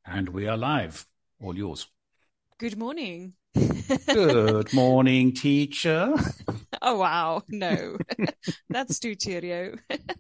And we are live. All yours. Good morning. Good morning, teacher. Oh, wow. No, that's too cheerio.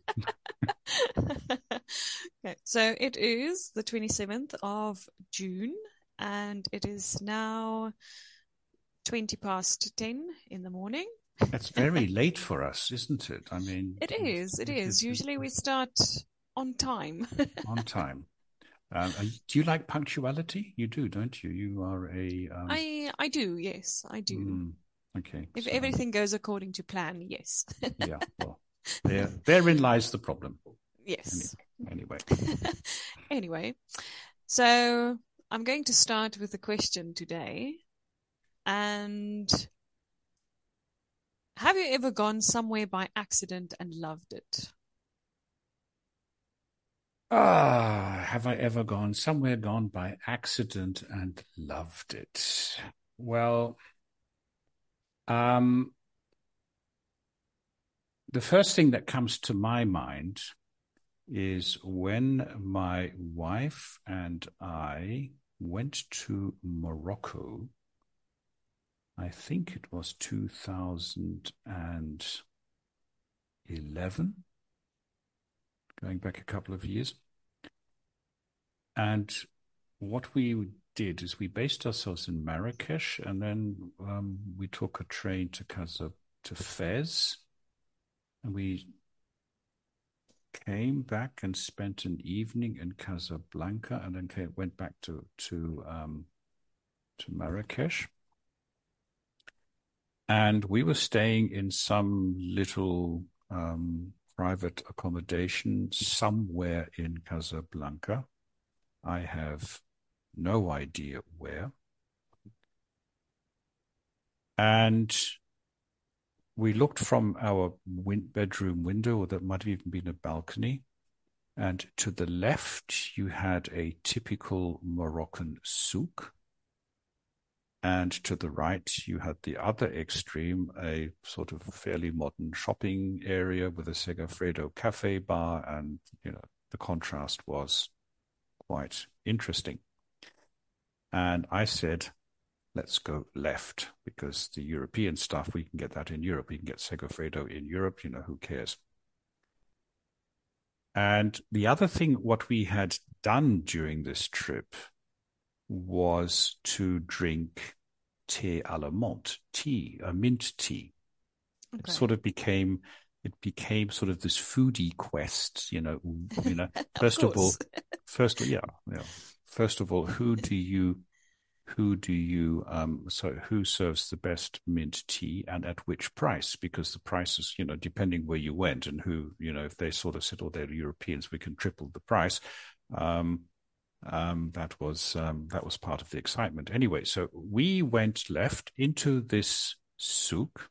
Okay, so it is the 27th of June, and it is now 20 past 10 in the morning. That's very late for us, isn't it? I mean, It is. It is. it's Usually we start on time. on time. Do you like punctuality? You do, don't you? You are a I do. Yes, I do. okay. If So everything goes according to plan, yes. yeah, well, therein lies the problem. Yes. Anyway. Anyway, so I'm going to start with a question today. And have you ever gone somewhere by accident and loved it? Have I ever gone by accident and loved it? Well, um, the first thing that comes to my mind is when my wife and I went to Morocco. I think it was 2011, going back a couple of years. And what we did is we based ourselves in Marrakesh, and then we took a train to Fez, and we came back and spent an evening in Casablanca, and then went back to Marrakesh. And we were staying in some little private accommodation somewhere in Casablanca. I have no idea where. And we looked from our bedroom window, or that might have even been a balcony. And to the left, you had a typical Moroccan souk. And to the right, you had the other extreme, a sort of fairly modern shopping area with a Segafredo cafe bar. And, the contrast was quite interesting. And I said, let's go left, because the European stuff, we can get that in Europe. We can get Segafredo in Europe, who cares? And the other thing, what we had done during this trip was to drink thé à la menthe, tea, a mint tea. Okay. It became sort of this foodie quest, Of course. First of all, who serves the best mint tea and at which price? Because the prices, depending where you went and who, if they sort of said, oh, they're Europeans, we can triple the price. That was part of the excitement. Anyway, so we went left into this souk,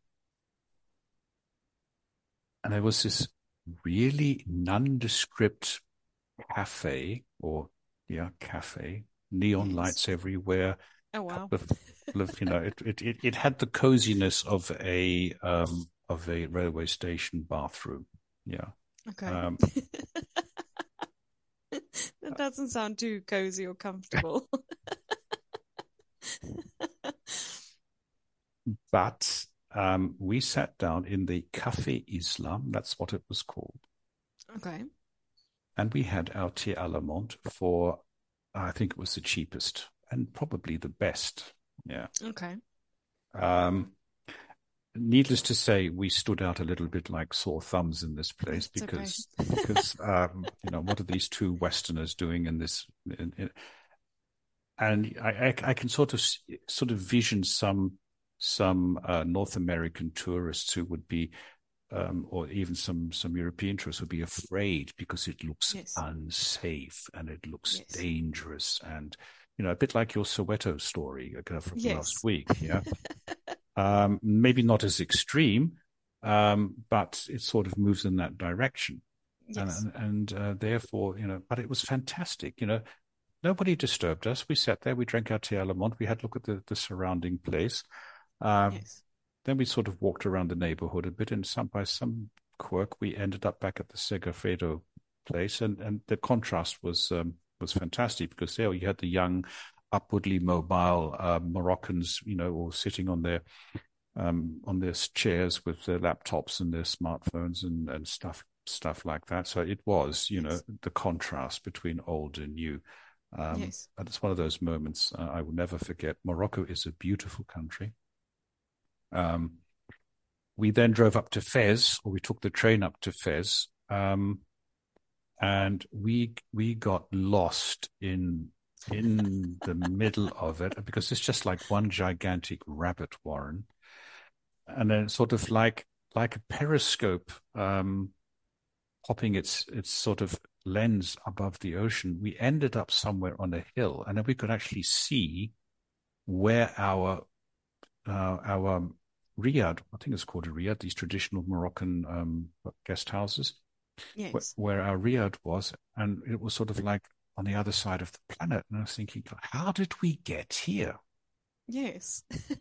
and there was this really nondescript cafe, neon lights everywhere. Oh, wow. It had the coziness of a railway station bathroom. Yeah. Okay. That doesn't sound too cozy or comfortable. But we sat down in the Café Islam, that's what it was called. Okay. And we had our thé à la menthe for, I think it was the cheapest and probably the best. Yeah. Okay. Needless to say, we stood out a little bit like sore thumbs in this place because what are these two Westerners doing in this? And I can sort of vision some North American tourists who would be, or even some European tourists would be afraid because it looks unsafe and it looks dangerous, and a bit like your Soweto story from last week. Yeah. Maybe not as extreme, but it sort of moves in that direction. Yes. And therefore, but it was fantastic. Nobody disturbed us. We sat there, we drank our thé à la menthe, we had a look at the surrounding place. Then we sort of walked around the neighborhood a bit, and by some quirk, we ended up back at the Segafredo place. And the contrast was was fantastic, because there you had the young, upwardly mobile Moroccans, all sitting on their chairs with their laptops and their smartphones and stuff like that. So it was, the contrast between old and new. Yes. And it's one of those moments I will never forget. Morocco is a beautiful country. We then drove up to Fez, or we took the train up to Fez, and we got lost in the middle of it, because it's just like one gigantic rabbit warren, and then sort of like a periscope popping its sort of lens above the ocean. We ended up somewhere on a hill, and then we could actually see where our riad, I think it's called a riad, these traditional Moroccan guest houses, Yes. where our riad was, and it was sort of like on the other side of the planet. And I was thinking, how did we get here? Yes.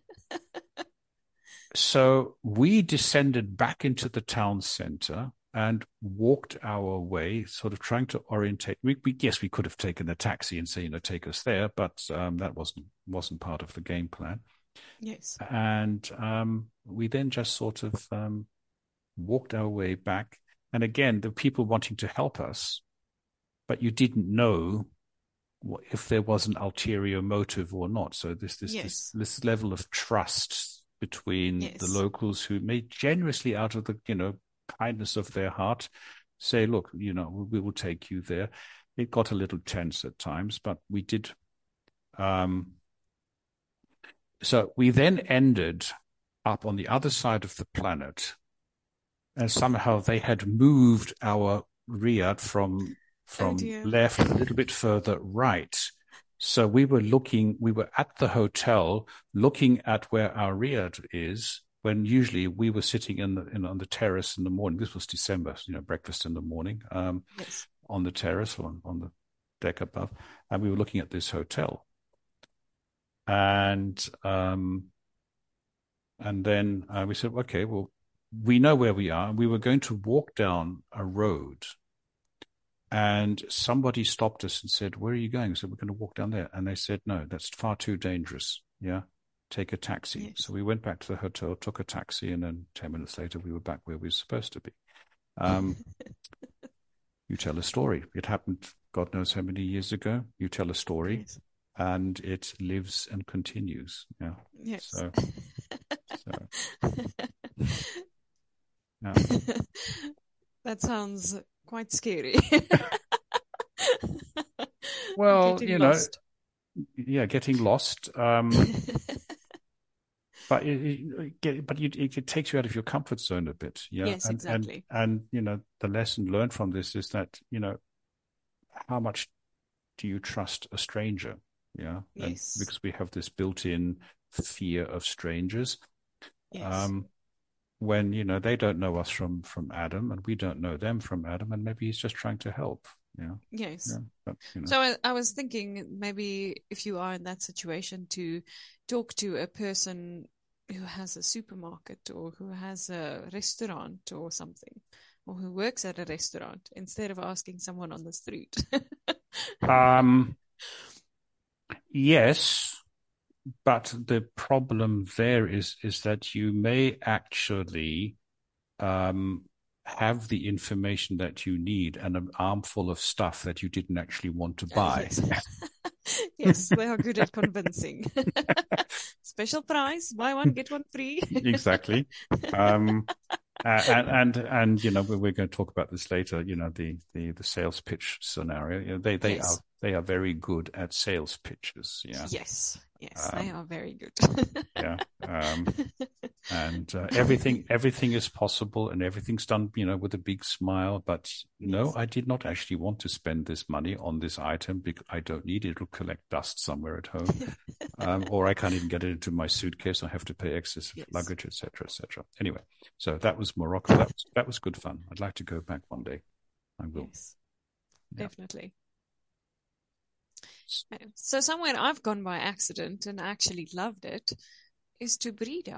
So we descended back into the town center and walked our way, sort of trying to orientate. Yes, we could have taken a taxi and say, take us there, but that wasn't part of the game plan. Yes. And we then just sort of walked our way back. And again, the people wanting to help us, but you didn't know if there was an ulterior motive or not. So this level of trust between the locals, who made generously out of the kindness of their heart say, look, we will take you there. It got a little tense at times, but we did. So we then ended up on the other side of the planet, and somehow they had moved our riad from left a little bit further right. So we were at the hotel looking at where our riad is, when usually we were sitting on the terrace in the morning. This was December, breakfast in the morning, on the terrace or on the deck above, and we were looking at this hotel. And then we said, okay, well, we know where we are. We were going to walk down a road, and somebody stopped us and said, where are you going? So we're going to walk down there. And they said, no, that's far too dangerous. Yeah. Take a taxi. Yes. So we went back to the hotel, took a taxi, and then 10 minutes later, we were back where we were supposed to be. You tell a story. It happened God knows how many years ago. You tell a story. Yes. And it lives and continues. Yeah. Yes. So yeah. That sounds quite scary. Well, getting lost. But it takes you out of your comfort zone a bit. Yeah. Yes, exactly. And the lesson learned from this is that, how much do you trust a stranger? Yeah. Yes. Because we have this built-in fear of strangers. Yes. When, they don't know us from Adam, and we don't know them from Adam, and maybe he's just trying to help. Yeah. Yes. Yeah, but, So I was thinking, maybe if you are in that situation, to talk to a person who has a supermarket or who has a restaurant or something, or who works at a restaurant, instead of asking someone on the street. Yes, but the problem there is that you may actually have the information that you need and an armful of stuff that you didn't actually want to buy. Yes. Yes, they are good at convincing. Special price, buy one, get one free. Exactly. And we're going to talk about this later. The sales pitch scenario. They are very good at sales pitches. Yeah. Yes. They are very good. Yeah. And everything is possible, and everything's done, with a big smile. But no, I did not actually want to spend this money on this item because I don't need it. It'll collect dust somewhere at home, or I can't even get it into my suitcase. I have to pay excess luggage, etc., etc. Anyway, so that was Morocco. That was good fun. I'd like to go back one day. I will. Yes, definitely. So somewhere I've gone by accident and actually loved it is to Breda.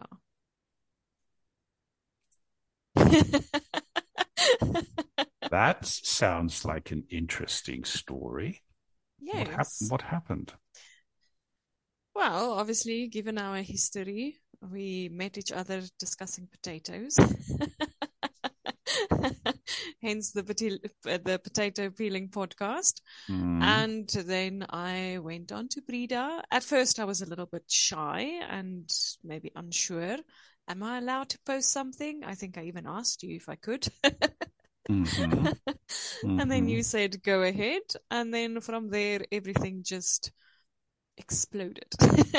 That sounds like an interesting story. Yes. What happened? Well, obviously, given our history, we met each other discussing potatoes. Hence the potato peeling podcast. Mm, And then I went on to Breda. At first, I was a little bit shy and maybe unsure. Am I allowed to post something? I think I even asked you if I could. mm-hmm, And then mm-hmm. you said, go ahead. And then from there, everything just exploded.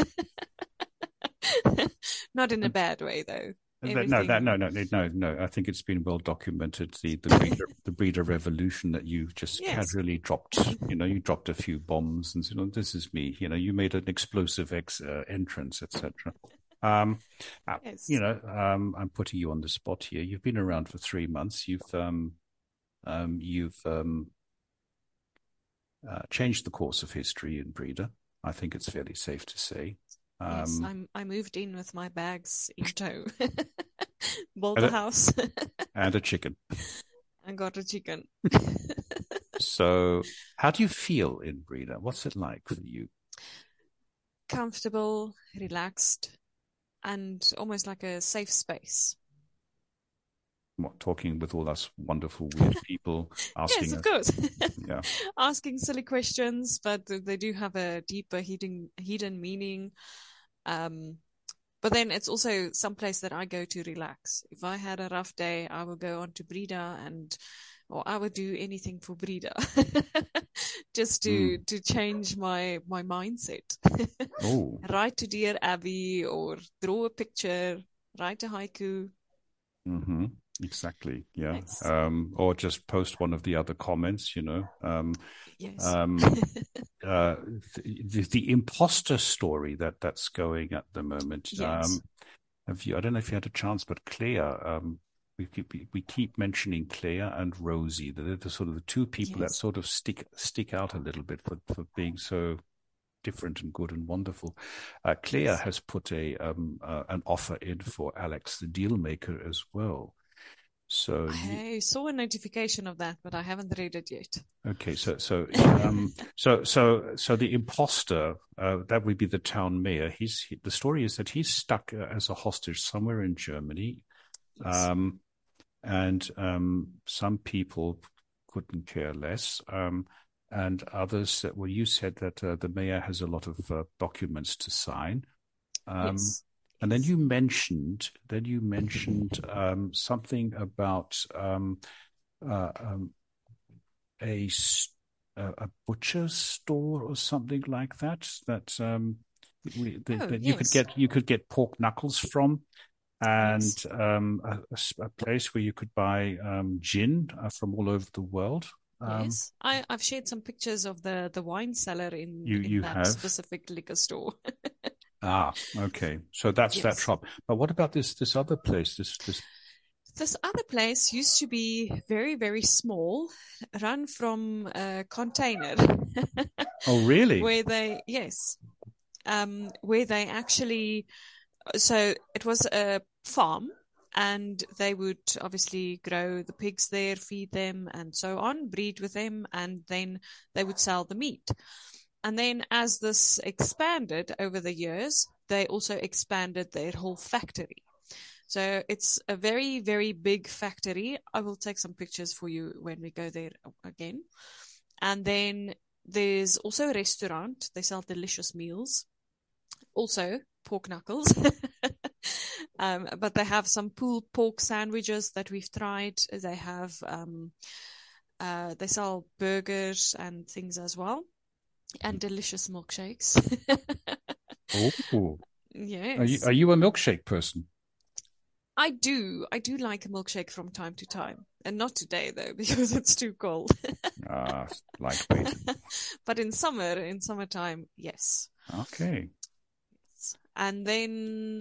Not in a bad way, though. Everything. No. I think it's been well documented. The breeder revolution that you just Yes. casually dropped. You dropped a few bombs and said, "Oh, this is me." You made an explosive entrance, etc. Um, Yes. I'm putting you on the spot here. You've been around for 3 months. You've changed the course of history in breeder. I think it's fairly safe to say. Yes, Um, I moved in with my bags in tow. Built and a a, house and a chicken. and got a chicken. So, how do you feel in breeder? What's it like for you? Comfortable, relaxed, and almost like a safe space. What, talking with all us wonderful, weird people, Yes, asking of us, course. yeah. Asking silly questions, but they do have a deeper hidden meaning. Um, but then it's also some place that I go to relax. If I had a rough day, I will go on to Breda or I would do anything for Breda just to Mm. change my mindset. Oh, Write to Dear Abby or draw a picture, write a haiku. mm-hmm. Exactly. Yeah. Yes. Or just post one of the other comments. Yes. Um, uh, the imposter story that's going at the moment. Yes. I don't know if you had a chance, but Claire, we keep mentioning Claire and Rosie. They're the sort of the two people that Yes. sort of stick out a little bit for being so different and good and wonderful. Claire Yes. has put an offer in for Alex the deal maker as well. So I saw a notification of that, but I haven't read it yet. okay, so the imposter that would be the town mayor. The story is that he's stuck as a hostage somewhere in Germany, Yes. um, and some people couldn't care less, and others that well, you said that the mayor has a lot of documents to sign, um, Yes. and then Yes. you mentioned something about uh, um, a a butcher's store or something like that Oh, that yes. you could get pork knuckles from, and Yes. a place where you could buy gin from all over the world. Um, Yes. I've shared some pictures of the wine cellar in you that have. specific liquor store. Okay, so that's that Yes. shop. But what about this other place? This. This other place used to be very, very small, run from a container Oh, really? yes, where they actually, so it was a farm and they would obviously grow the pigs there, feed them and so on, breed with them, and then they would sell the meat. And then as this expanded over the years, they also expanded their whole factory. So it's a very, very big factory. I will take some pictures for you when we go there again. And then there's also a restaurant. They sell delicious meals. Also pork knuckles. But they have some pulled pork sandwiches that we've tried. They have, they sell burgers and things as well, and delicious milkshakes. Oh, Yes. are you a milkshake person? I do like a milkshake from time to time. And not today though, because it's too cold. Lightweight. But in summertime, yes. Okay. And then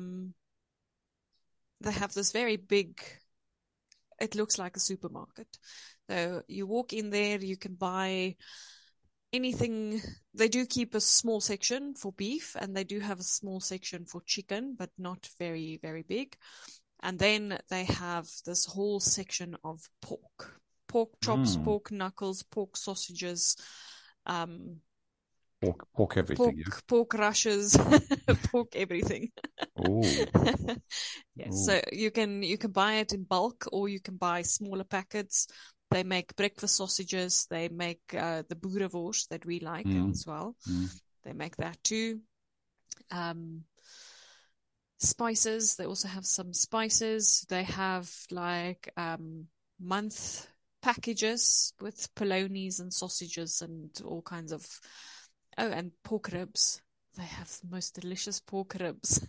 they have this very big, it looks like a supermarket. So you walk in there, you can buy anything. They do keep a small section for beef and they do have a small section for chicken, but not very, very big. And then they have this whole section of pork chops, Mm. pork knuckles, pork sausages, Pork everything. Pork rushes, pork everything. Oh. Yes. So you can buy it in bulk, or you can buy smaller packets. They make breakfast sausages. They make the boerewors that we like as well. They make that too. Spices. They also have some spices. They have like month packages with polonies and sausages and all kinds of. Oh, and pork ribs. They have the most delicious pork ribs.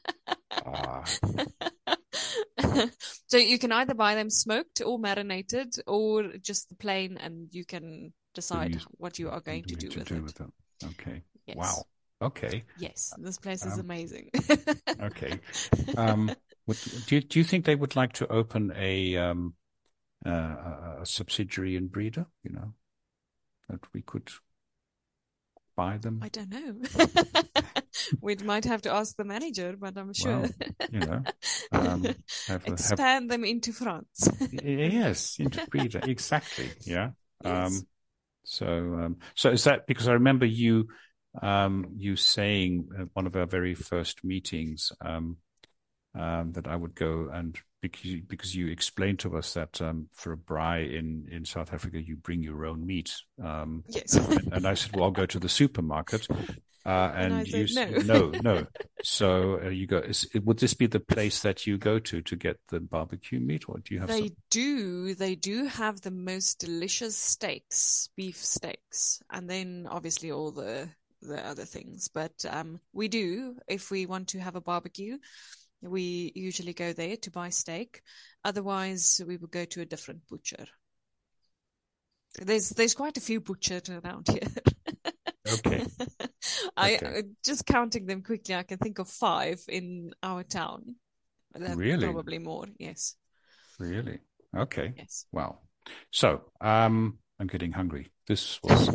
So you can either buy them smoked or marinated, or just the plain, and you can decide what you are going to do with it. Okay. Yes. Wow. Okay. Yes, this place is amazing. Okay. Do you think they would like to open a subsidiary in Breda? That we could buy them? I don't know. We might have to ask the manager, but I'm sure. Well, expand them into France. Yes, into Breda, exactly. Yeah. Yes. So is that because I remember you saying at one of our very first meetings that I would go, and because you explained to us that for a braai in South Africa you bring your own meat. Yes. And I said, well, I'll go to the supermarket. And I you said, no. So you go. Would this be the place that you go to get the barbecue meat, or do you have? They do have the most delicious steaks, beef steaks, and then obviously all the other things. But we do, if we want to have a barbecue, we usually go there to buy steak. Otherwise, we will go to a different butcher. There's quite a few butchers around here. Okay. Just counting them quickly, I can think of 5 in our town. Really? Probably more, yes. Really? Okay. Yes. Wow. So, I'm getting hungry. This was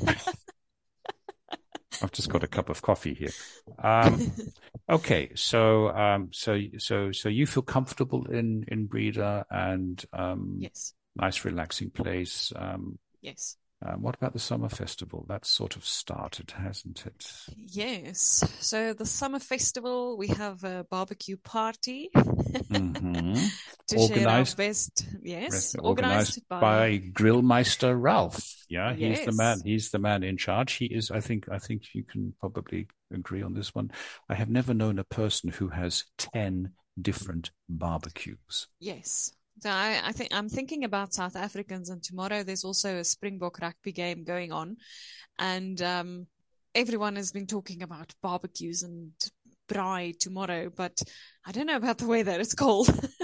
I've just got a cup of coffee here. Okay. So you feel comfortable in Breda, and yes. Nice relaxing place. Yes. What about the summer festival? That's sort of started, hasn't it? Yes. So the summer festival, we have a barbecue party to share our best. Yes, organized by Grillmeister Ralph. Yeah, yes. He's the man in charge. He is. I think you can probably agree on this one. I have never known a person who has 10 different barbecues. Yes. So I'm thinking about South Africans, and tomorrow there's also a Springbok rugby game going on, and everyone has been talking about barbecues and braai tomorrow, but I don't know about the weather. It's cold.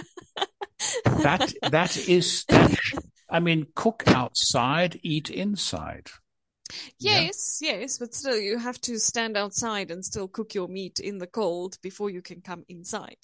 I mean, cook outside, eat inside. Yes, but still you have to stand outside and still cook your meat in the cold before you can come inside.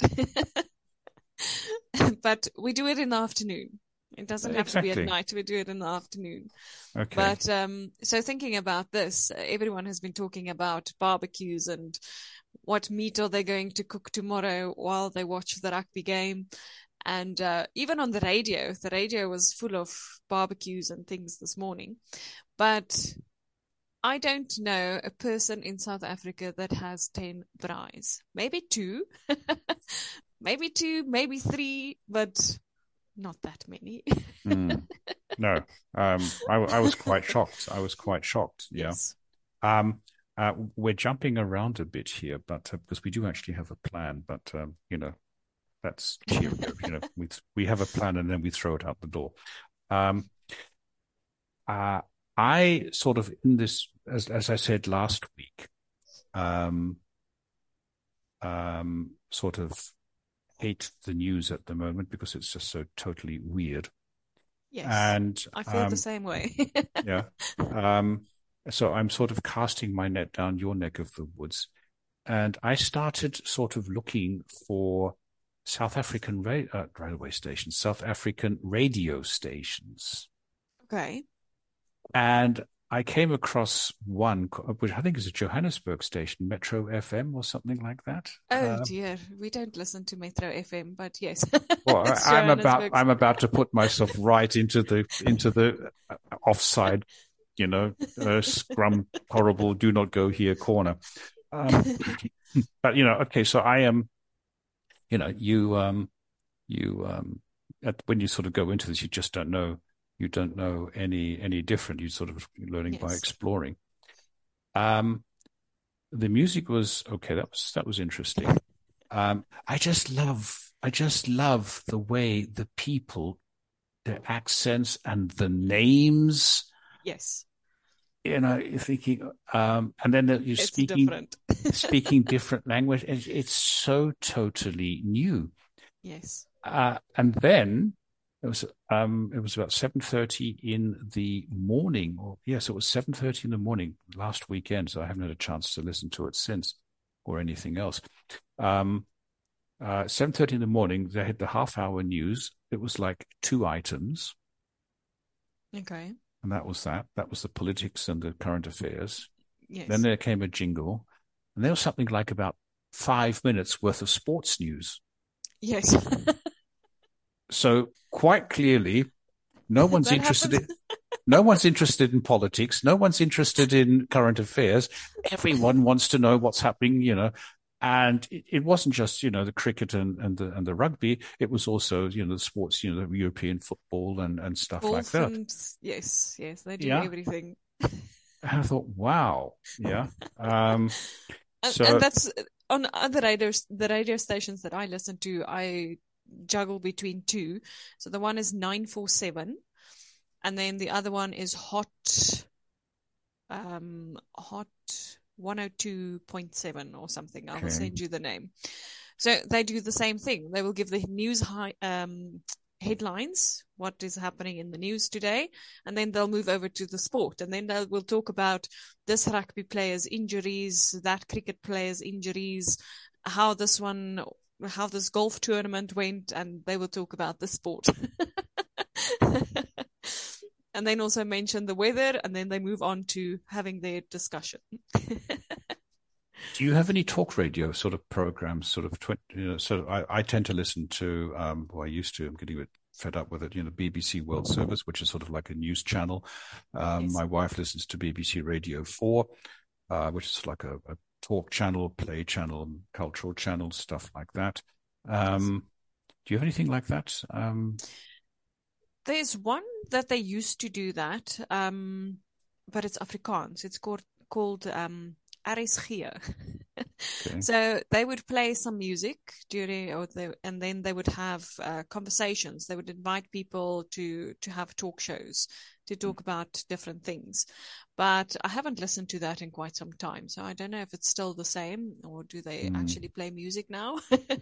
But we do it in the afternoon. It doesn't have to be at night. We do it in the afternoon. Okay. But so thinking about this, everyone has been talking about barbecues and what meat are they going to cook tomorrow while they watch the rugby game. And even on the radio was full of barbecues and things this morning. But I don't know a person in South Africa that has 10 braais. Maybe 2. Maybe 2, maybe 3, but not that many. No, I was quite shocked. Yeah. Yes. We're jumping around a bit here, but because we do actually have a plan, but that's cheerio. We have a plan and then we throw it out the door. I sort of in this, as I said last week, sort of hate the news at the moment because it's just so totally weird. Yes, and I feel the same way. Yeah. So I'm sort of casting my net down your neck of the woods, and I started sort of looking for South African railway stations, South African radio stations. Okay. And I came across one, which I think is a Johannesburg station, Metro FM or something like that. Oh dear, we don't listen to Metro FM, but yes. Well, I'm about to put myself right into the offside scrum, horrible, do not go here corner. But, okay, so I am, when you sort of go into this, you just don't know. You don't know any different. You sort of learning by exploring. The music was okay. That was interesting. I just love the way the people, their accents and the names. Yes. You're thinking, and then you're speaking different language. It's so totally new. Yes. And then it was about 7:30 in the morning, it was 7:30 in the morning last weekend. So I haven't had a chance to listen to it since, or anything else. 7:30 in the morning, they had the half-hour news. It was like 2 items. Okay. And that was that. That was the politics and the current affairs. Yes. Then there came a jingle, and there was something like about 5 minutes worth of sports news. Yes. So quite clearly, no one's interested in politics. No one's interested in current affairs. Everyone wants to know what's happening, And it wasn't just, the cricket and the rugby. It was also, the sports, the European football and stuff like that. Yes, they do everything. And I thought, wow, yeah. And that's on other the radio stations that I listen to. I juggle between 2. So the one is 947, and then the other one is Hot 102.7 or something. I will send you the name. So they do the same thing. They will give the news headlines, what is happening in the news today, and then they'll move over to the sport, and then we'll talk about this rugby player's injuries, that cricket player's injuries, how this golf tournament went, and they will talk about the sport. And then also mention the weather, and then they move on to having their discussion. Do you have any talk radio sort of programs? I tend to listen to, I used to. I'm getting a bit fed up with it. BBC World Service, which is sort of like a news channel. Yes. My wife listens to BBC Radio 4, which is like a talk channel, play channel, cultural channel, stuff like that. Do you have anything like that? There's one that they used to do that, but it's Afrikaans. It's called RSG. Okay. So they would play some music and then they would have conversations. They would invite people to have talk shows to talk about different things. But I haven't listened to that in quite some time, so I don't know if it's still the same, or do they actually play music now?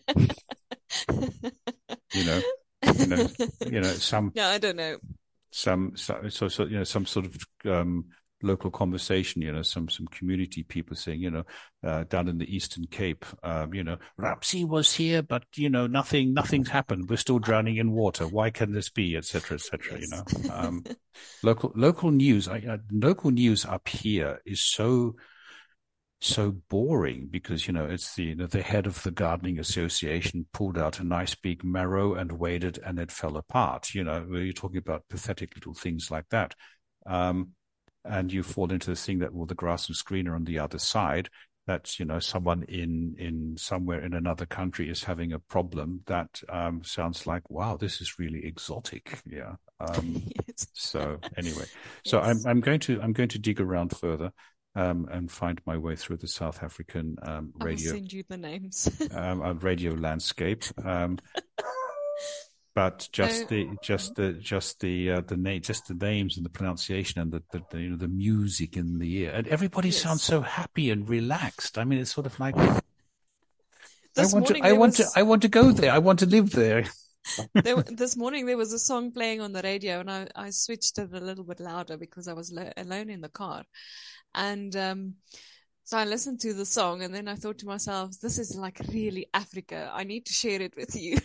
Some. Yeah, I don't know. Some sort of local conversation. Some community people saying, down in the Eastern Cape, Rapsy was here, but nothing's happened. We're still drowning in water. Why can this be, etc., etc. Yes. Local news. Local news up here is so boring because, it's the head of the gardening association pulled out a nice big marrow and weighed it and it fell apart. Where you're talking about pathetic little things like that. And you fall into this thing that, the grass and screen are on the other side. That, someone in somewhere in another country is having a problem that sounds like, wow, this is really exotic. Yeah. Yes. So anyway, Yes. so I'm going to dig around further. And find my way through the South African radio. I will send you the names. Radio landscape, but just the names and the pronunciation and the music in the ear, and everybody sounds so happy and relaxed. I mean, it's sort of like I want to go there. I want to live there. This morning there was a song playing on the radio, and I switched it a little bit louder because I was alone in the car. And so I listened to the song, and then I thought to myself, this is like really Africa. I need to share it with you.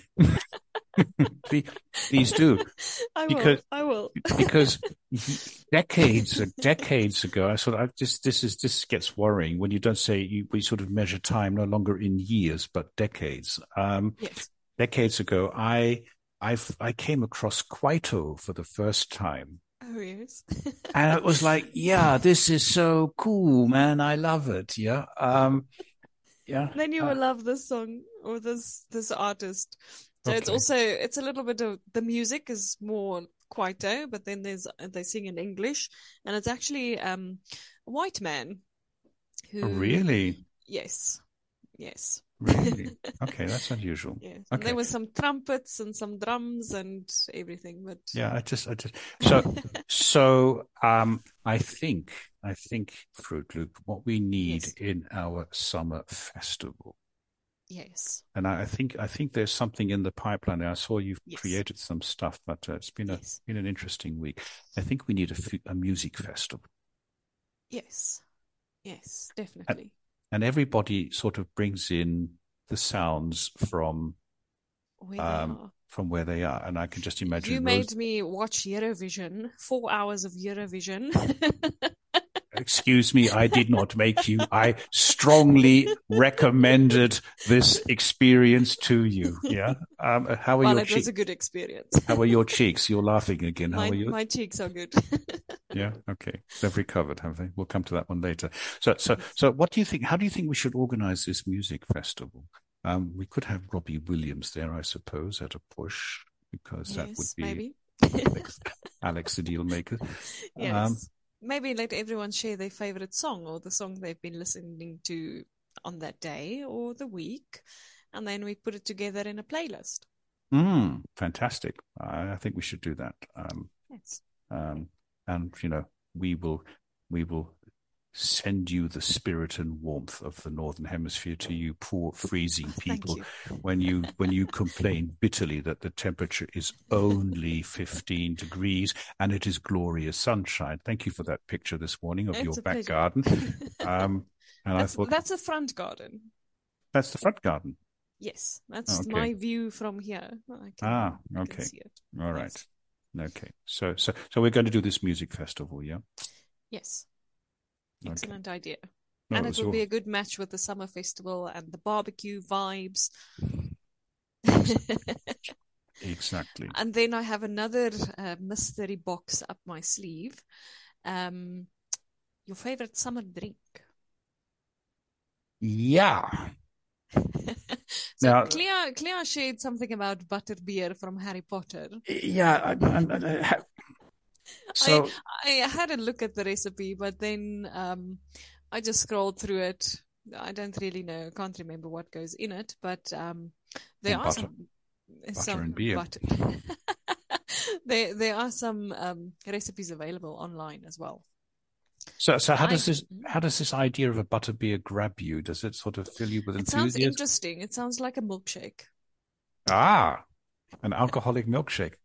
Please do. I will. Because decades ago, this gets worrying when you don't say we sort of measure time no longer in years, but decades. Yes. Decades ago, I came across Kwaito for the first time. Oh, yes. And it was like, yeah, this is so cool, man. I love it. Yeah. Yeah. Then you will love this song or this artist. So it's Okay. also, it's a little bit of, the music is more Kwaito, but then they sing in English, and it's actually a white man who, Really? yes, yes. Really? Okay, that's unusual. Yeah. And there Okay. was some trumpets and some drums and everything, but Yeah, so I think, Fruit Loop, what we need yes, in our summer festival, yes, and I think there's something in the pipeline. I saw you've yes, created some stuff, but it's yes, been an interesting week. I think we need a music festival, yes, yes, and, definitely. and everybody sort of brings in the sounds Where they are. from where they are, and I can just You imagine Rose. made me watch Eurovision, 4 hours of Eurovision. Excuse me, I did not make you. I strongly recommended this experience to you. Yeah. How are Well, your it was cheeks? a good experience. How are your cheeks? You're laughing again. How are you? My cheeks are good. Yeah. Okay. They've recovered, have they? We'll come to that one later. So, so, Yes. so what do you think? How do you think we should organize this music festival? We could have Robbie Williams there, I suppose, at a push, because that would Yes, be maybe. Alex the deal maker. Um, Yes. Maybe let everyone share their favorite song or the song they've been listening to on that day or the week, and then we put it together in a playlist. Fantastic. I think we should do that. Yes. Um, and we will send you the spirit and warmth of the Northern Hemisphere to you poor freezing Thank people you. when you complain bitterly that the temperature is only 15 degrees and it is glorious sunshine. Thank you for that picture this morning of your It's a back pleasure. garden. And I thought That's a front garden. that's the front garden. Yes, Oh, that's okay. my view from here. I can Okay. see it. All right. Yes. Okay. So we're going to do this music festival, yeah? Yes. Okay. Excellent idea. No, And it it was will be your a good match with the summer festival and the barbecue vibes. exactly. And then I have another mystery box up my sleeve. Um, your favorite summer drink? Yeah. So Now, Clea shared something about butterbeer from Harry Potter. yeah. I So I had a look at the recipe, but then I just scrolled through it. I don't really know, can't remember what goes in it, but there well, are butter some and beer. butter. There are some recipes available online as well. So But how does this idea of a butter beer grab you? Does it sort of fill you with it sounds enthusiasm? interesting. It sounds like a milkshake. Ah, an alcoholic milkshake.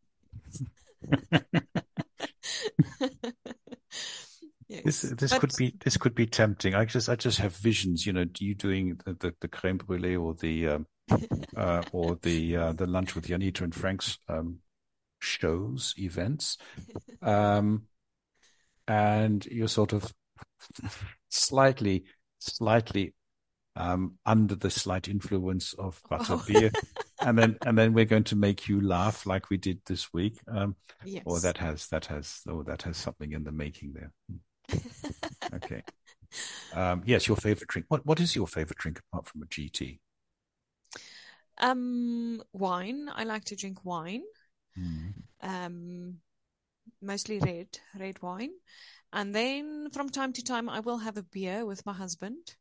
Yes, This could be tempting. I just have visions, you doing the crème brûlée or the lunch with Janita and Frank's shows, events. And you're sort of slightly under the slight influence of butter wow. beer. And then we're going to make you laugh like we did this week. Or Yes. that has something in the making there. Okay. Yes, your favorite drink. What is your favorite drink apart from a GT? Wine. I like to drink wine. Mostly red wine. And then from time to time, I will have a beer with my husband.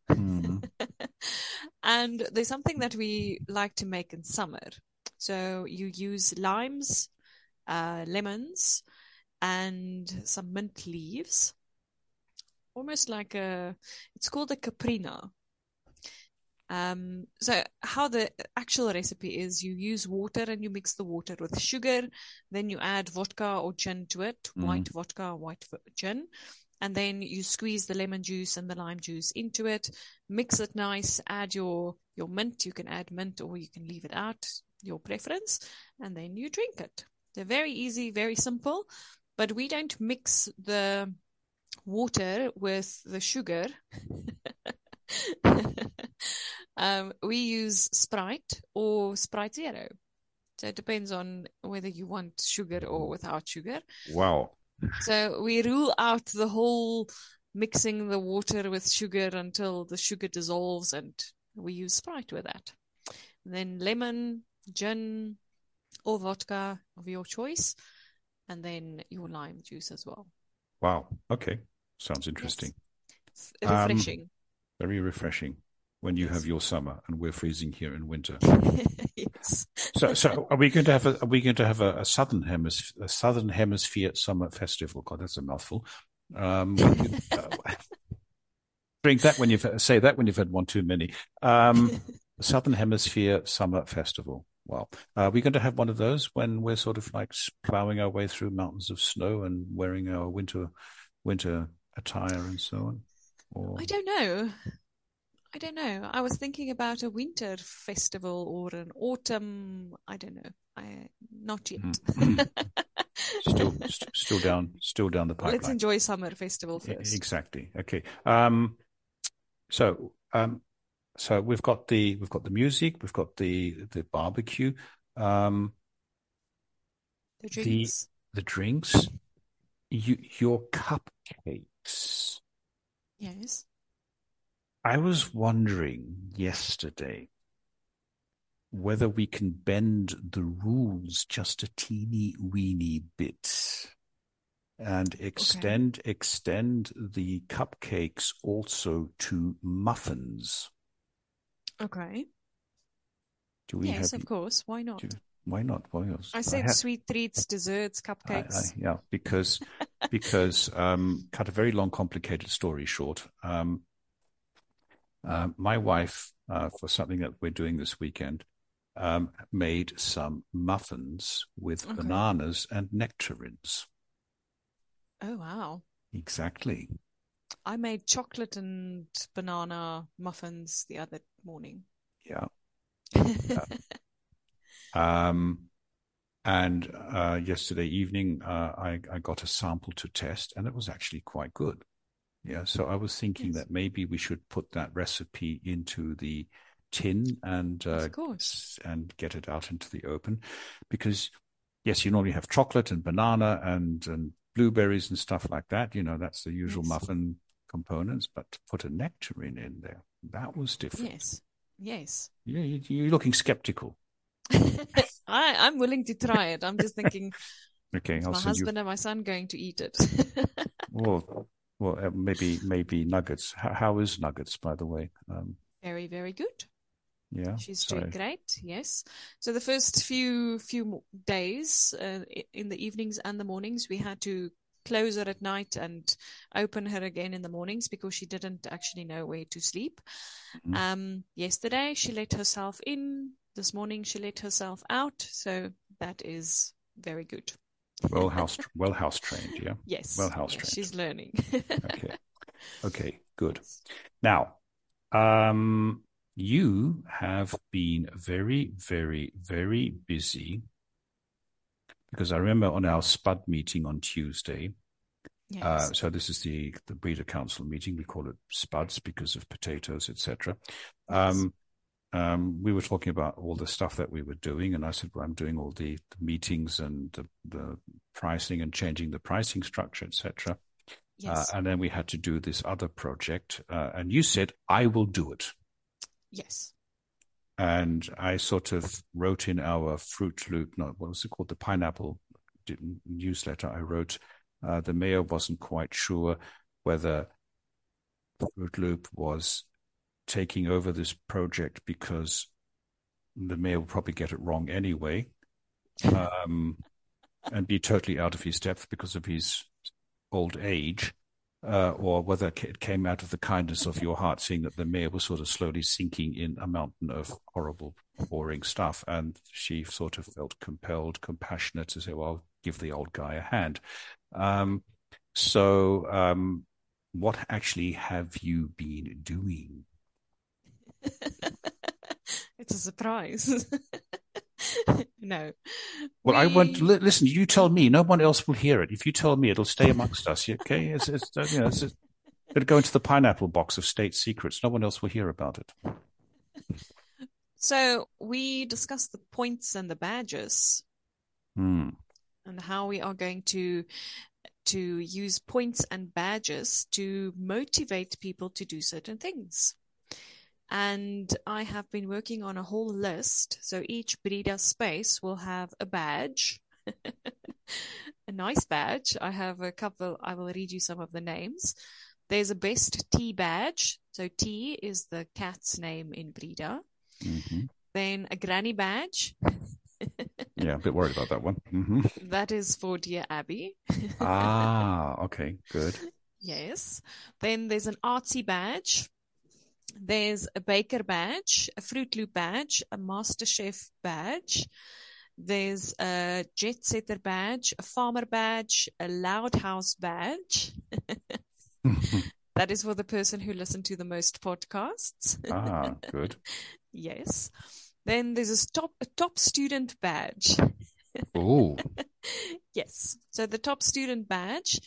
And there's something that we like to make in summer. So you use limes, lemons, and some mint leaves. Almost like it's called a caprina. So how the actual recipe is, you use water and you mix the water with sugar, then you add vodka or gin to it, white vodka, white gin, and then you squeeze the lemon juice and the lime juice into it, mix it nice, add your mint. You can add mint or you can leave it out, your preference, and then you drink it. They're very easy, very simple, but we don't mix the water with the sugar. We use Sprite or Sprite Zero. So it depends on whether you want sugar or without sugar. Wow. So we rule out the whole mixing the water with sugar until the sugar dissolves, and we use Sprite with that. And then lemon, gin, or vodka of your choice, and then your lime juice as well. Wow. Okay. Sounds interesting. Yes. Refreshing. Very refreshing when you Yes. have your summer and we're freezing here in winter. Yes. So are we going to have a southern hemisphere summer festival? God, that's a mouthful. Drink that when say that when you've had one too many. Southern Hemisphere Summer Festival. Wow. Are we going to have one of those when we're sort of like plowing our way through mountains of snow and wearing our winter attire and so on? Or... I don't know. I was thinking about a winter festival or an autumn. I don't know. Not yet. Still down the pipeline. Let's enjoy summer festival first. Exactly. Okay. So we've got the music, we've got the barbecue, the drinks, the drinks, your cupcakes. Yes. I was wondering yesterday whether we can bend the rules just a teeny weeny bit and extend the cupcakes also to muffins. Okay. Yes, of course. Why not? Why not? Why else? I said sweet treats, desserts, cupcakes. Because cut a very long, complicated story short. My wife, for something that we're doing this weekend, made some muffins with bananas and nectarines. Oh, wow. Exactly. I made chocolate and banana muffins the other morning. Yeah. And yesterday evening, I got a sample to test, and it was actually quite good. Yeah. So I was thinking that maybe we should put that recipe into the tin and get it out into the open, because yes, you normally have chocolate and banana and blueberries and stuff like that. You know, that's the usual muffin components, but to put a nectarine in there, that was different. Yes. Yeah, you're looking skeptical. I'm willing to try it. I'm just thinking, okay, my husband and my son going to eat it. well, maybe Nuggets. How is Nuggets, by the way? Very, very good. Yeah, she's doing great. Yes. So the first few days, in the evenings and the mornings, we had to close her at night and open her again in the mornings because she didn't actually know where to sleep. Yesterday she let herself in. This morning she let herself out. So that is very good. Well house trained, yeah. Yes. Well house trained. She's learning. Okay, good. Now, you have been very, very, very busy, because I remember on our SPUD meeting on Tuesday. Yes. So this is the Breeder Council meeting. We call it SPUDs because of potatoes, etc. Yes. We were talking about all the stuff that we were doing, and I said, well, I'm doing all the meetings and the pricing and changing the pricing structure, etc. Yes. And then we had to do this other project, and you said, I will do it. Yes. And I sort of wrote in our Fruit Loop, what was it called? The Pineapple newsletter. I wrote, the mayor wasn't quite sure whether Fruit Loop was taking over this project because the mayor will probably get it wrong anyway, and be totally out of his depth because of his old age, or whether it came out of the kindness of your heart, seeing that the mayor was sort of slowly sinking in a mountain of horrible, boring stuff, and she sort of felt compassionate to say, well, I'll give the old guy a hand. So what actually have you been doing? It's a surprise. No. Well, I won't listen. You tell me. No one else will hear it. If you tell me, it'll stay amongst us. Okay, it's going to go into the pineapple box of state secrets. No one else will hear about it. So we discussed the points and the badges, and how we are going to to use points and badges to motivate people to do certain things. And I have been working on a whole list. So each Breda space will have a badge, a nice badge. I have a couple. I will read you some of the names. There's a best tea badge. So tea is the cat's name in Breda. Mm-hmm. Then a granny badge. Yeah, a bit worried about that one. Mm-hmm. That is for dear Abby. Okay, good. Yes. Then there's an artsy badge. There's a baker badge, a Fruit Loop badge, a MasterChef badge. There's a Jet Setter badge, a farmer badge, a Loud House badge. That is for the person who listened to the most podcasts. Good. Yes. Then there's a top student badge. Oh. Yes. So the top student badge,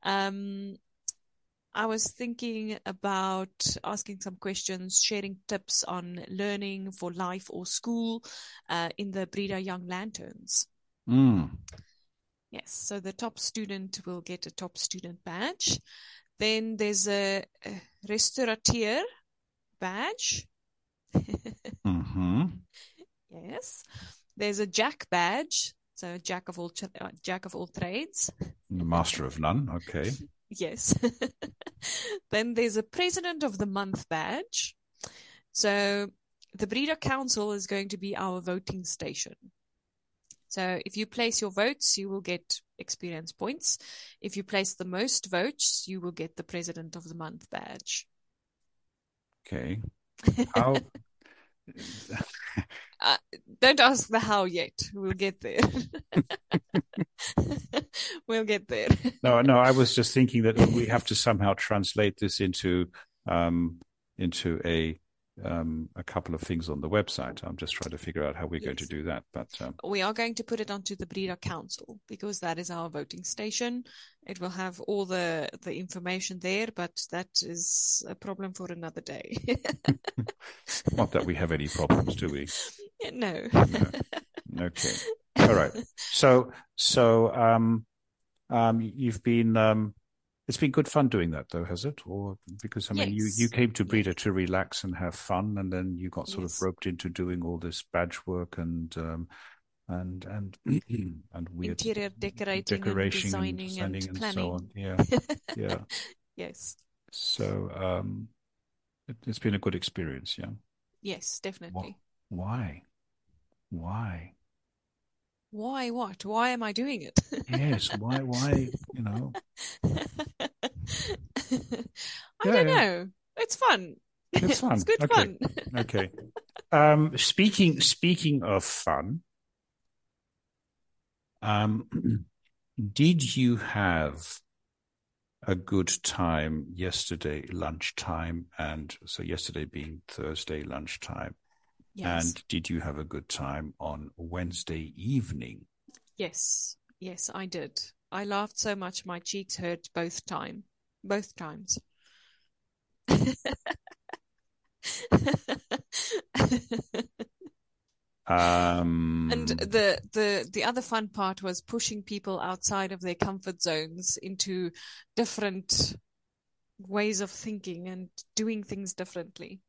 I was thinking about asking some questions, sharing tips on learning for life or school in the Breda Young Lanterns. Mm. Yes, so the top student will get a top student badge. Then there's a restaurateur badge. Mm-hmm. Yes. There's a Jack badge, so Jack of all trades. Master of none. Okay. Yes. Then there's a President of the Month badge. So the Breda Council is going to be our voting station. So if you place your votes, you will get experience points. If you place the most votes, you will get the President of the Month badge. Okay. How? Don't ask the how yet. We'll get there. We'll get there. No, I was just thinking that we have to somehow translate this into a couple of things on the website. I'm just trying to figure out how we're going to do that. But we are going to put it onto the Breda Council because that is our voting station. It will have all the information there, but that is a problem for another day. Not that we have any problems, do we? No. Okay. All right. So you've been it's been good fun doing that, though, has it? Or because mean, yes. you came to Breda to relax and have fun, and then you got sort of roped into doing all this badge work and weird interior decorating and designing and planning so on. Yeah. Yes. So it's been a good experience. Yeah. Yes, definitely. Why? Why what? Why am I doing it? Yes. Why? I don't know. It's fun. It's fun. It's good fun. Okay. Speaking of fun, did you have a good time yesterday lunchtime? And so yesterday being Thursday lunchtime. Yes. And did you have a good time on Wednesday evening? Yes, I did. I laughed so much my cheeks hurt both times. And the other fun part was pushing people outside of their comfort zones into different ways of thinking and doing things differently.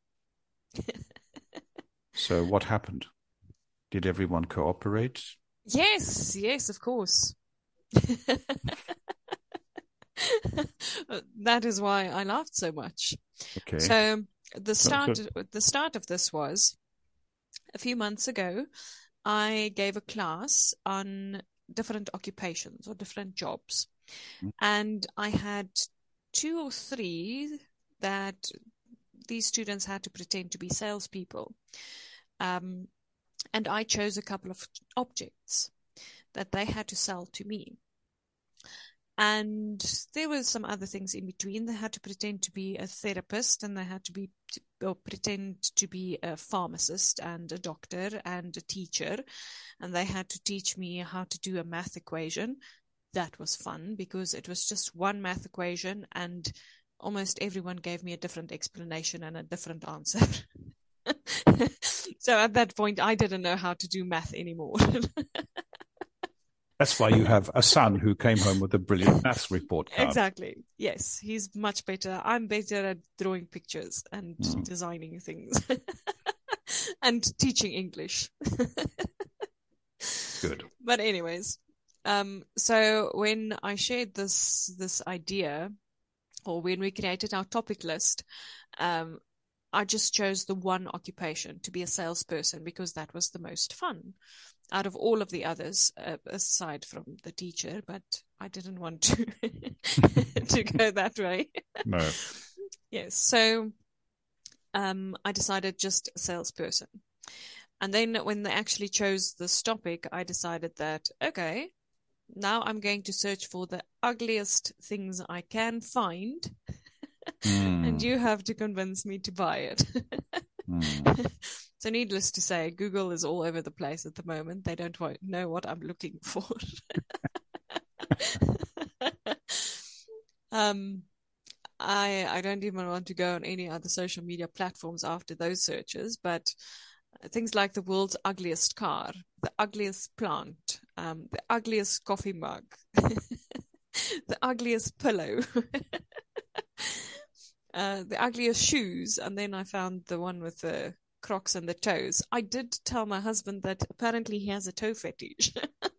So what happened? Did everyone cooperate? Yes, of course. That is why I laughed so much. Okay. So the start of this was a few months ago. I gave a class on different occupations or different jobs, and I had 2 or 3 that these students had to pretend to be salespeople. And I chose a couple of objects that they had to sell to me. And there were some other things in between. They had to pretend to be a therapist, and they had to pretend to be a pharmacist and a doctor and a teacher. And they had to teach me how to do a math equation. That was fun because it was just one math equation, and almost everyone gave me a different explanation and a different answer. So at that point, I didn't know how to do math anymore. That's why you have a son who came home with a brilliant maths report card. Exactly. Yes, he's much better. I'm better at drawing pictures and designing things and teaching English. Good. But anyways, so when I shared this idea, or when we created our topic list, I just chose the one occupation, to be a salesperson, because that was the most fun out of all of the others, aside from the teacher, but I didn't want to to go that way. No. Yes. So I decided just a salesperson. And then when they actually chose this topic, I decided that, okay, now I'm going to search for the ugliest things I can find. And you have to convince me to buy it. So needless to say, Google is all over the place at the moment. They don't know what I'm looking for. I don't even want to go on any other social media platforms after those searches, but things like the world's ugliest car, the ugliest plant, the ugliest coffee mug, the ugliest pillow, the ugliest shoes, and then I found the one with the Crocs and the toes. I did tell my husband that apparently he has a toe fetish.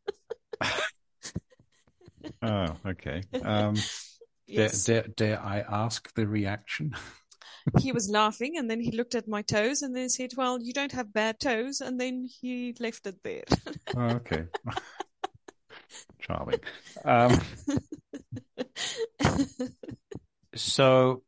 Oh, okay. Yes. Dare I ask the reaction? He was laughing, and then he looked at my toes and then said, well, you don't have bad toes, and then he left it there. Oh, okay. Charming. So,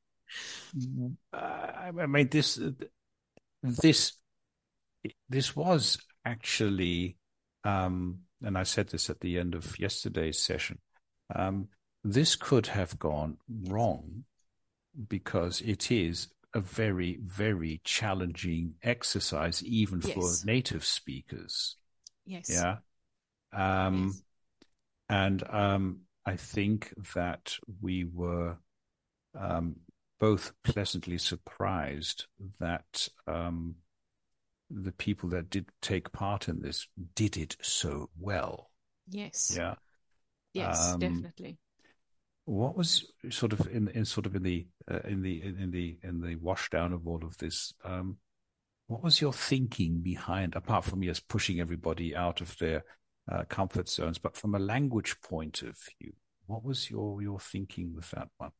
I mean, this was actually, and I said this at the end of yesterday's session, this could have gone wrong because it is a very, very challenging exercise, even for native speakers. Yes. Yeah. Yes. And I think that we were both pleasantly surprised that the people that did take part in this did it so well. Yes. Yeah. Yes, definitely. What was sort of in the washdown of all of this? What was your thinking behind, apart from just pushing everybody out of their comfort zones, but from a language point of view, what was your thinking with that one?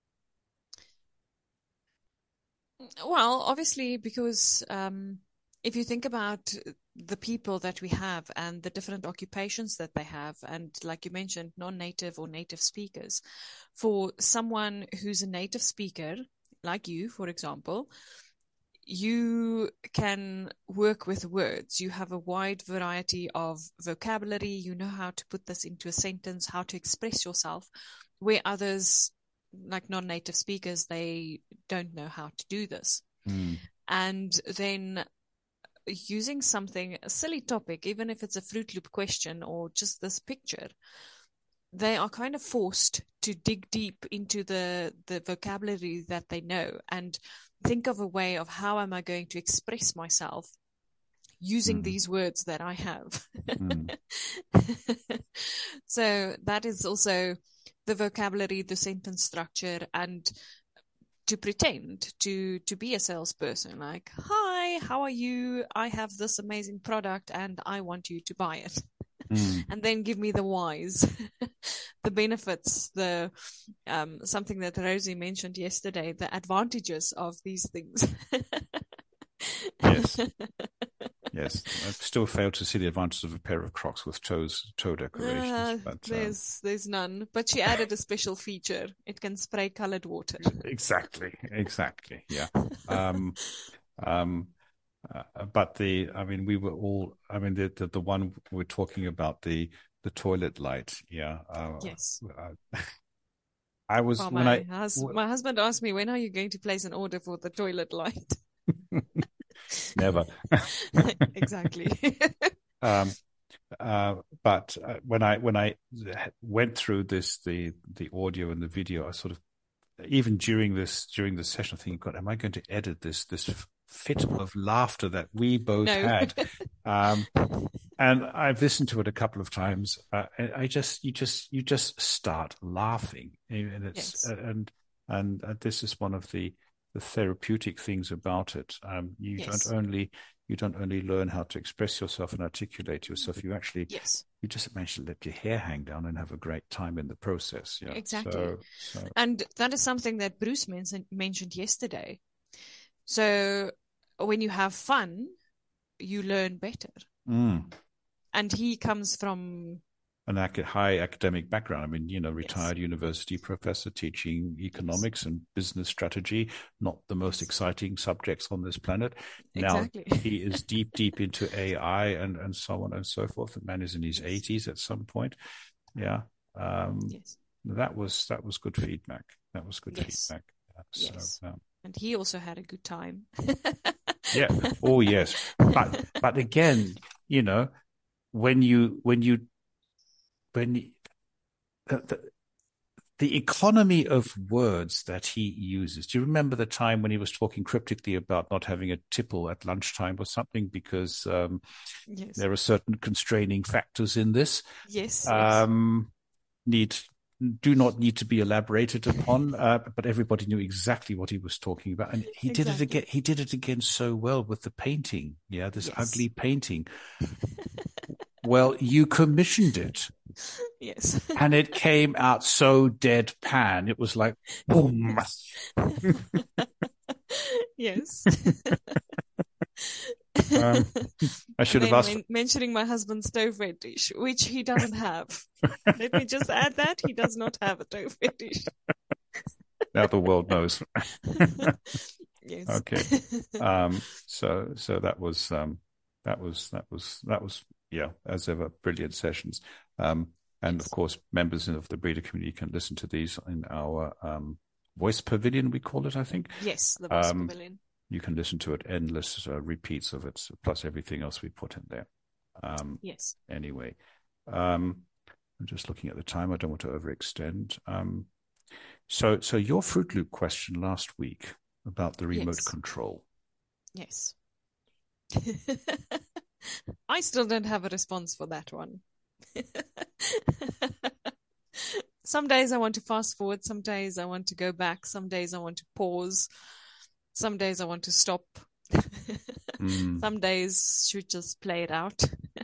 Well, obviously, because if you think about the people that we have and the different occupations that they have, and like you mentioned, non-native or native speakers, for someone who's a native speaker, like you, for example, you can work with words. You have a wide variety of vocabulary. You know how to put this into a sentence, how to express yourself, where others, like non-native speakers, they don't know how to do this. And then using something, a silly topic, even if it's a Fruit Loop question or just this picture, they are kind of forced to dig deep into the vocabulary that they know and think of a way of how am I going to express myself using these words that I have. So that is also the vocabulary, the sentence structure, and to pretend to be a salesperson, like, hi, how are you? I have this amazing product and I want you to buy it. And then give me the whys, the benefits, the something that Rosie mentioned yesterday, the advantages of these things. Yes. Yes. I still fail to see the advantage of a pair of Crocs with toe decorations. But, there's none. But she added a special feature. It can spray colored water. Exactly. Yeah. But we were all, the one we're talking about, the toilet light. Yeah. Yes. I was, well, my husband asked me, when are you going to place an order for the toilet light? Never. Exactly. But when I went through this, the audio and the video, I sort of, even during the session, I think, God, am I going to edit this fit of laughter that we both No. had. And I've listened to it a couple of times. You just start laughing, and Yes. this is one of the therapeutic things about it. Yes. You don't only learn how to express yourself and articulate yourself. Yes. You just manage to let your hair hang down and have a great time in the process. Yeah. Exactly. So And that is something that Bruce mentioned yesterday. So when you have fun, you learn better. mm. And he comes from An high academic background. I mean, retired yes, university professor teaching yes, economics and business strategy, not the most yes, exciting subjects on this planet. Now exactly. he is deep into AI and so on and so forth. The man is in his Yes, 80s at some point. Yeah. yes, That was good feedback. That was good yes, feedback. So yes. And he also had a good time. yeah. Oh yes. But again, when you when you when you, the, the economy of words that he uses. Do you remember the time when he was talking cryptically about not having a tipple at lunchtime or something because Yes, there are certain constraining factors in this? yes, yes, Um, need do not need to be elaborated upon, but everybody knew exactly what he was talking about, and he did it again. exactly. He did it again so well with the painting. Yeah, this Yes, ugly painting. Well, you commissioned it. yes, And it came out so deadpan. It was like, boom. yes. Um, I And should have then asked. mentioning my husband's stove fetish, which he doesn't have. Let me just add that he does not have a toe fetish. Now the world knows. Yes. Okay. So that was yeah, as ever, brilliant sessions. And of Yes. course, members of the breeder community can listen to these in our voice pavilion, we call it, I think. Yes, the voice Um, pavilion. you can listen to it, endless repeats of it, plus everything else we put in there. Yes. Anyway, I'm just looking at the time. I don't want to overextend. So your Fruit Loop question last week about the remote Yes. control. Yes. I still don't have a response for that one. Some days I want to fast forward. Some days I want to go back. Some days I want to pause. Some days I want to stop. Mm, Some days should just play it out.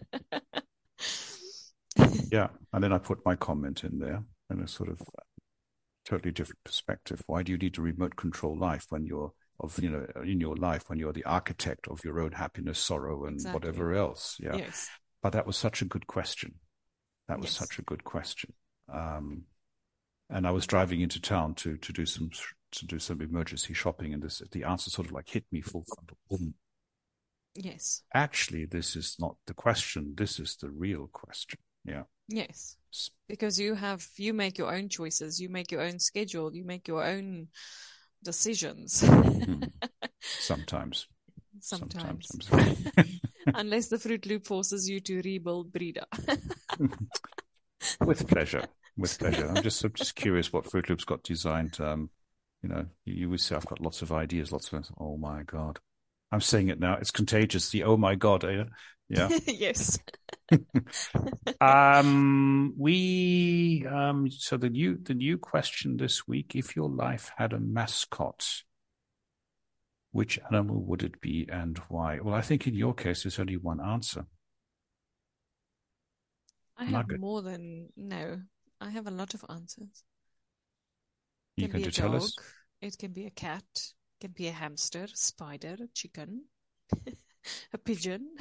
yeah, and then I put my comment in there and a sort of totally different perspective. Why do you need to remote control life when you're in your life when you're the architect of your own happiness, sorrow, and Exactly. whatever else? Yeah, Yes. but that was such a good question. That was Yes. such a good question. And I was driving into town to do some emergency shopping, and the answer sort of like hit me full frontal. Boom. Yes. Actually, this is not the question. This is the real question. Yeah. Yes. Because you make your own choices, you make your own schedule, you make your own decisions. Hmm. Sometimes. Sometimes. Unless the Fruit Loop forces you to rebuild breeder. With pleasure. With pleasure. I'm just curious what Fruit Loops got designed. You would say I've got lots of ideas, oh my God. I'm saying it now. It's contagious. The oh my God. Yeah. Yes. So the new question this week, if your life had a mascot, which animal would it be and why? Well, I think in your case, there's only one answer. I have Nugget. more than no. I have a lot of answers. It You can going be a to tell us? dog, it can be a cat, it can be a hamster, spider, chicken, a pigeon.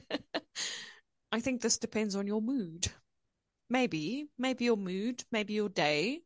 I think this depends on your mood. Maybe your mood, maybe your day,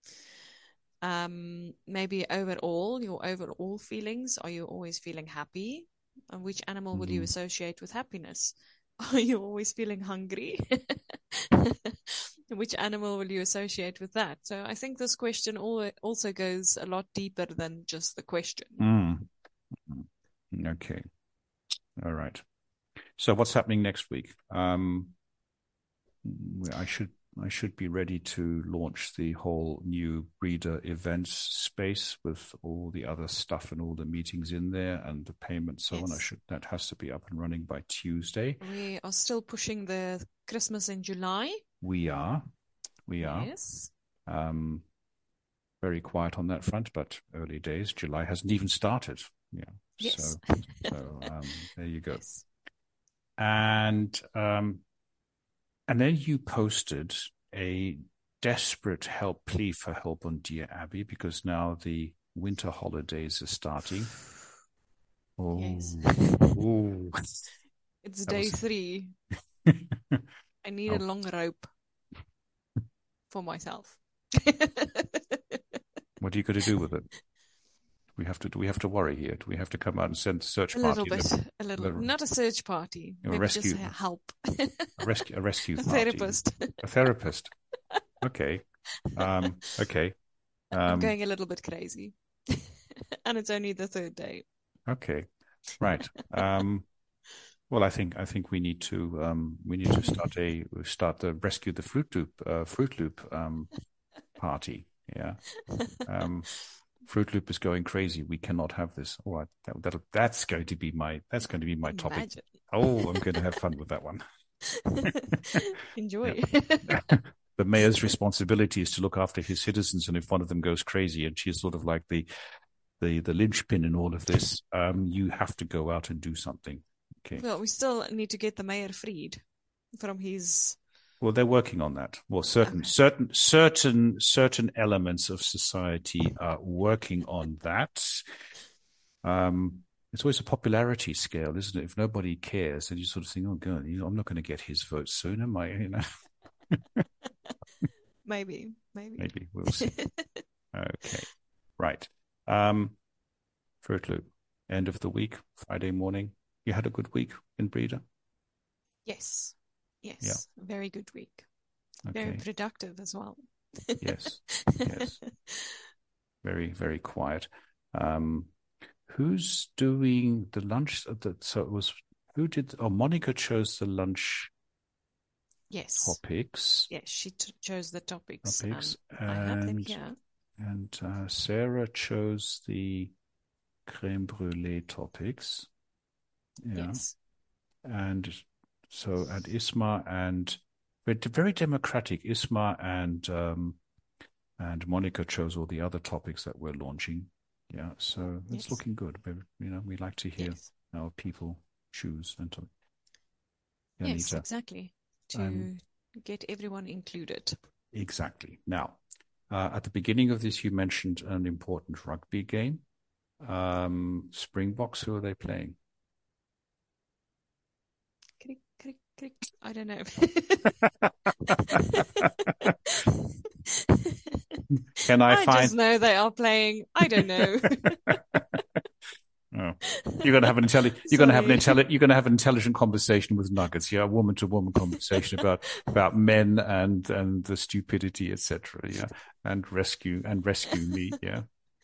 maybe your overall feelings. Are you always feeling happy? And which animal will you Mm. associate with happiness? Are you always feeling hungry? Which animal will you associate with that? So I think this question also goes a lot deeper than just the question. Mm. Okay. All right. So what's happening next week? I should I should be ready to launch the whole new breeder events space with all the other stuff and all the meetings in there and the payment, so on. That has to be up and running by Tuesday. We are still pushing the Christmas in July. We are. Yes. Very quiet on that front, but early days. July hasn't even started. Yeah. Yes. So there you go. Yes. And then you posted a desperate plea for help on Dear Abby, because now the winter holidays are starting. Oh, yes. Oh. It's day 3. I need a long rope for myself. What are you going to do with it? Do we have to worry here? Do we have to come out and send a search party? A little. Not a search party. Maybe rescue. Just help. A rescue party. Therapist. A therapist. Okay. Okay. I'm going a little bit crazy. And it's only the 3rd day. Okay. Right. Well, I think we need to start the Rescue the Fruit Loop party. Yeah. Fruit Loop is going crazy. We cannot have this. Oh, that's going to be my topic. Imagine. Oh, I'm going to have fun with that one. Enjoy. The mayor's responsibility is to look after his citizens, and if one of them goes crazy, and she's sort of like the linchpin in all of this, you have to go out and do something. Okay. Well, we still need to get the mayor freed from his. Well, they're working on that. Well, certain elements of society are working on that. It's always a popularity scale, isn't it? If nobody cares, then you sort of think, "Oh God, I'm not going to get his vote soon, am I?" You know. Maybe we'll see. Okay, right. Fruit Loop, end of the week, Friday morning. You had a good week in Breeder? Yes. Yeah. Very good week. Okay. Very productive as well. Yes. Very, very quiet. Who's doing the lunch? Monica chose the lunch. Yes. Topics. Yes, she chose the topics. And I have them here. And Sarah chose the crème brûlée topics. Yeah. Yes. And Isma and very democratic. Isma and Monica chose all the other topics that we're launching. Yeah, so it's looking good. But, we like to hear our people choose and to. Yes, exactly. To get everyone included. Exactly. Now, at the beginning of this, you mentioned an important rugby game. Springboks, who are they playing? I don't know. I just know they are playing. I don't know. Oh. You're going to have an intelligent conversation with Nuggets, yeah, a woman-to-woman conversation about men and the stupidity, etc. Yeah, and rescue me. Yeah.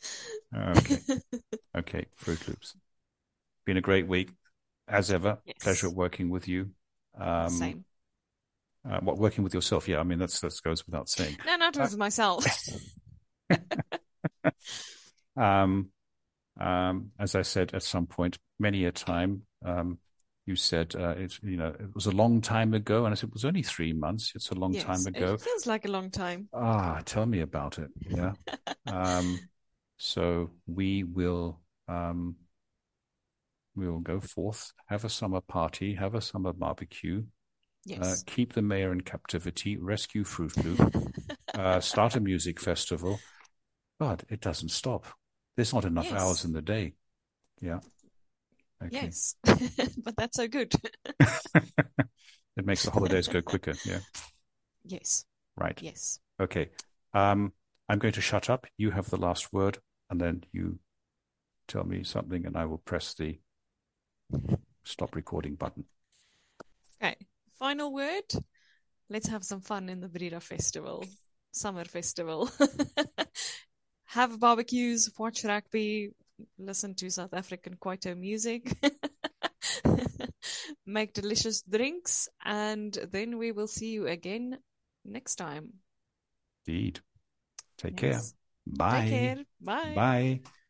Okay. Fruit Loops. Been a great week, as ever. Yes. Pleasure working with you. Same. Working with yourself? Yeah, I mean that goes without saying. No, not with myself. As I said at some point, many a time, you said it was a long time ago, and I said it was only 3 months. It's a long time ago. It feels like a long time. Tell me about it. Yeah. So we will go forth, have a summer party, have a summer barbecue. Yes. Keep the mayor in captivity, rescue Fruit Loop, start a music festival, but it doesn't stop. There's not enough hours in the day. Yeah. Okay. Yes, but that's so good. It makes the holidays go quicker. Yeah. Yes. Right. Yes. Okay. I'm going to shut up. You have the last word, and then you tell me something, and I will press the stop recording button. Okay. Final word. Let's have some fun in the Breeder Festival, summer festival. Have barbecues, watch rugby, listen to South African Kwaito music, make delicious drinks, and then we will see you again next time. Indeed. Take care. Yes. Take Bye. care. Bye. Bye.